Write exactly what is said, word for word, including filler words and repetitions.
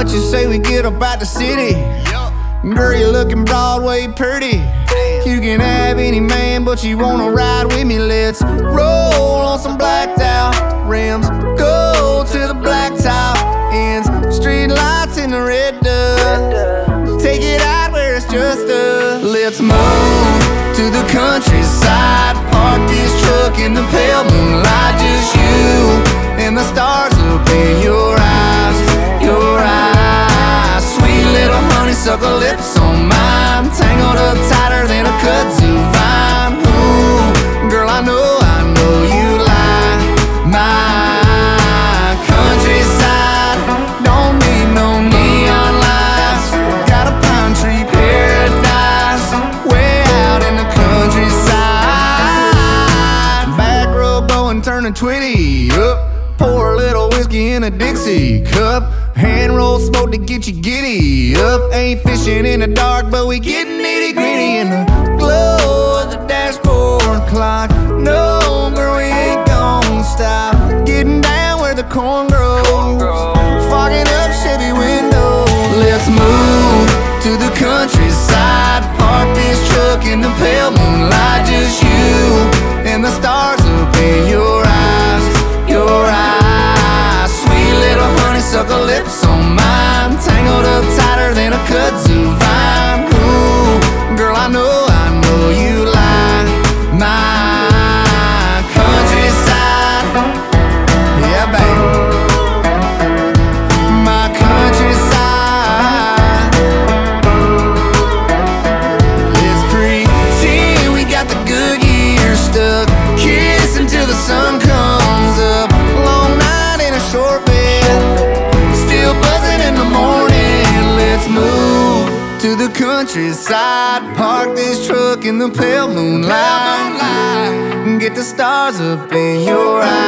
What you say we get up at the city? Girl, you looking Broadway pretty. You can have any man, but you wanna ride with me. Let's roll on some blacked out rims. Go to the blacktop ends. Street lights in the red dust. Take it out where it's just us. Let's move to the countryside. Park this truck in the pale moonlight. Just you and the stars up in your eyes. Your eyes, sweet little honeysuckle lips on mine, tangled up tighter than a kudzu vine. Ooh, girl, I know, I know you like my countryside. Don't need no neon lights. Got a pine tree paradise way out in the countryside. Back row going, turning twitty up. Pour a little whiskey in a Dixie cup. Hand roll smoke to get you giddy up. Ain't fishing in the dark, but we getting nitty gritty in the glow of the dashboard clock. No, girl, we ain't gon' stop. Getting down where the corn grows, fogging up Chevy windows. Let's move to the countryside. Park this truck in the pale moonlight. Just you and the stars up in your eyes. Your eyes, sweet little honeysuckle lips on mine, tangled up tighter than a kudzu vine. Ooh, girl, I know, I know you like my countryside. Yeah, baby, my countryside. Let's pretend we got the good years stuck, kissing till the sun comes up. Long night in a short bed, still buzzing in the morning. Let's move to the countryside. Park this truck in the pale moonlight. Get the stars up in your eyes.